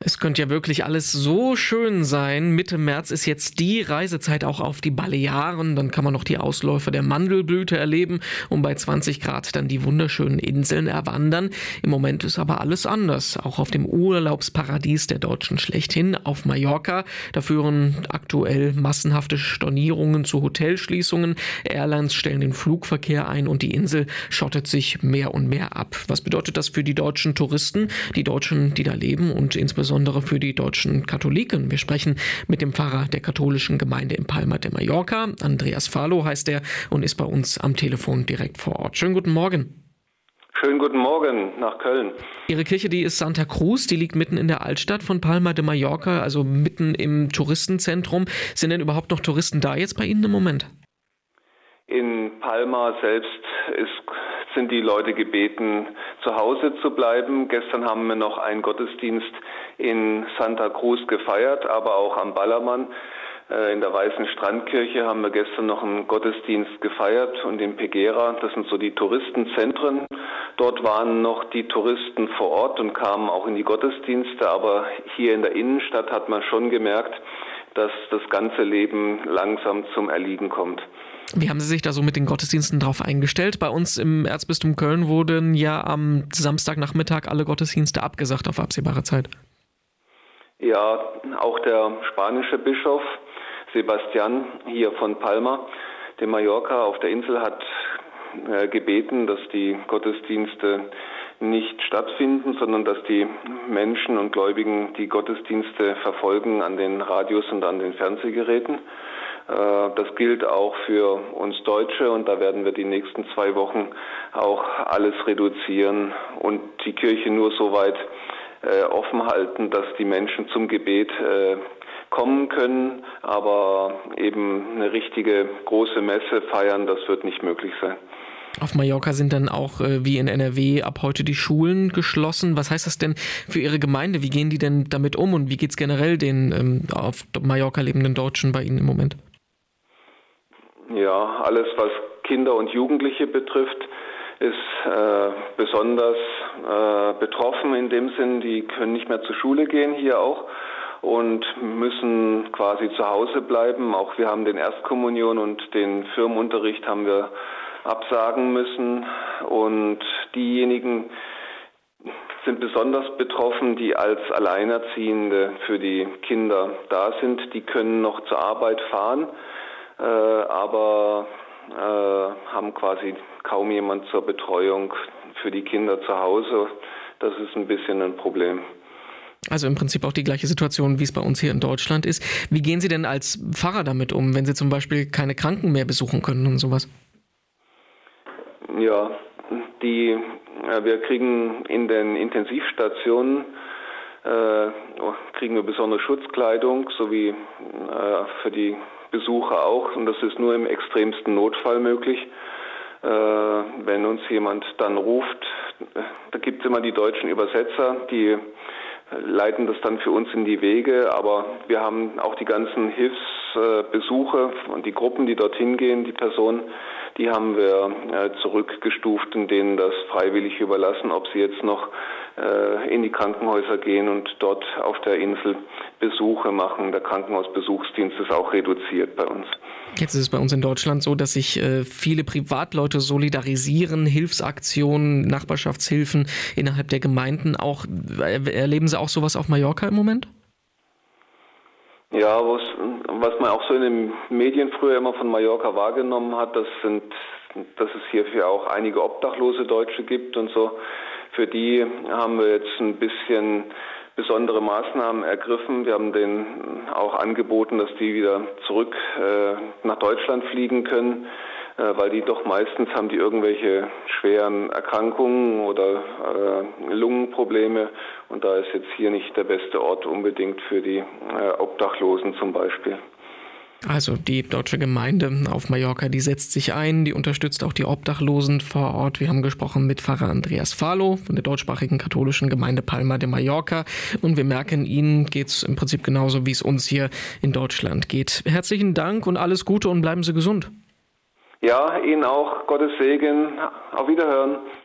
Es könnte ja wirklich alles so schön sein. Mitte März ist jetzt die Reisezeit auch auf die Balearen. Dann kann man noch die Ausläufer der Mandelblüte erleben und bei 20 Grad dann die wunderschönen Inseln erwandern. Im Moment ist aber alles anders. Auch auf dem Urlaubsparadies der Deutschen schlechthin, auf Mallorca. Da führen aktuell massenhafte Stornierungen zu Hotelschließungen. Airlines stellen den Flugverkehr ein und die Insel schottet sich mehr und mehr ab. Was bedeutet das für die deutschen Touristen, die Deutschen, die da leben und insbesondere für die deutschen Katholiken? Wir sprechen mit dem Pfarrer der katholischen Gemeinde in Palma de Mallorca. Andreas Falo heißt er und ist bei uns am Telefon direkt vor Ort. Schönen guten Morgen. Schönen guten Morgen nach Köln. Ihre Kirche, die ist Santa Cruz, die liegt mitten in der Altstadt von Palma de Mallorca, also mitten im Touristenzentrum. Sind denn überhaupt noch Touristen da jetzt bei Ihnen im Moment? In Palma selbst sind die Leute gebeten, zu Hause zu bleiben. Gestern haben wir noch einen Gottesdienst in Santa Cruz gefeiert, aber auch am Ballermann. In der Weißen Strandkirche haben wir gestern noch einen Gottesdienst gefeiert und in Peguera, das sind so die Touristenzentren. Dort waren noch die Touristen vor Ort und kamen auch in die Gottesdienste, aber hier in der Innenstadt hat man schon gemerkt, dass das ganze Leben langsam zum Erliegen kommt. Wie haben Sie sich da so mit den Gottesdiensten drauf eingestellt? Bei uns im Erzbistum Köln wurden ja am Samstagnachmittag alle Gottesdienste abgesagt auf absehbare Zeit. Ja, auch der spanische Bischof Sebastian hier von Palma de Mallorca auf der Insel hat gebeten, dass die Gottesdienste nicht stattfinden, sondern dass die Menschen und Gläubigen die Gottesdienste verfolgen an den Radios und an den Fernsehgeräten. Das gilt auch für uns Deutsche und da werden wir die nächsten 2 Wochen auch alles reduzieren und die Kirche nur so weit offen halten, dass die Menschen zum Gebet kommen können, aber eben eine richtige große Messe feiern, das wird nicht möglich sein. Auf Mallorca sind dann auch, wie in NRW, ab heute die Schulen geschlossen. Was heißt das denn für Ihre Gemeinde? Wie gehen die denn damit um und wie geht es generell den auf Mallorca lebenden Deutschen bei Ihnen im Moment? Ja, alles, was Kinder und Jugendliche betrifft, ist besonders betroffen in dem Sinn, die können nicht mehr zur Schule gehen hier auch und müssen quasi zu Hause bleiben. Auch wir haben den Erstkommunion und den Firmenunterricht haben wir absagen müssen und diejenigen sind besonders betroffen, die als Alleinerziehende für die Kinder da sind. Die können noch zur Arbeit fahren, aber haben quasi kaum jemand zur Betreuung für die Kinder zu Hause. Das ist ein bisschen ein Problem. Also im Prinzip auch die gleiche Situation, wie es bei uns hier in Deutschland ist. Wie gehen Sie denn als Pfarrer damit um, wenn Sie zum Beispiel keine Kranken mehr besuchen können und sowas? Ja, wir kriegen in den Intensivstationen kriegen wir besondere Schutzkleidung, sowie für die Besucher auch. Und das ist nur im extremsten Notfall möglich. Wenn uns jemand dann ruft, da gibt es immer die deutschen Übersetzer, die leiten das dann für uns in die Wege, aber wir haben auch die ganzen Hilfsbesuche und die Gruppen, die dorthin gehen, die Personen, die haben wir zurückgestuft und denen das freiwillig überlassen, ob sie jetzt noch in die Krankenhäuser gehen und dort auf der Insel Besuche machen. Der Krankenhausbesuchsdienst ist auch reduziert bei uns. Jetzt ist es bei uns in Deutschland so, dass sich viele Privatleute solidarisieren, Hilfsaktionen, Nachbarschaftshilfen innerhalb der Gemeinden. Auch erleben Sie auch sowas auf Mallorca im Moment? Ja, was man auch so in den Medien früher immer von Mallorca wahrgenommen hat, dass es hierfür auch einige obdachlose Deutsche gibt und so. Für die haben wir jetzt ein bisschen besondere Maßnahmen ergriffen. Wir haben denen auch angeboten, dass die wieder zurück nach Deutschland fliegen können, weil die doch meistens haben die irgendwelche schweren Erkrankungen oder Lungenprobleme und da ist jetzt hier nicht der beste Ort unbedingt für die Obdachlosen zum Beispiel. Also die deutsche Gemeinde auf Mallorca, die setzt sich ein, die unterstützt auch die Obdachlosen vor Ort. Wir haben gesprochen mit Pfarrer Andreas Falo von der deutschsprachigen katholischen Gemeinde Palma de Mallorca und wir merken, Ihnen geht es im Prinzip genauso, wie es uns hier in Deutschland geht. Herzlichen Dank und alles Gute und bleiben Sie gesund. Ja, Ihnen auch. Gottes Segen. Auf Wiederhören.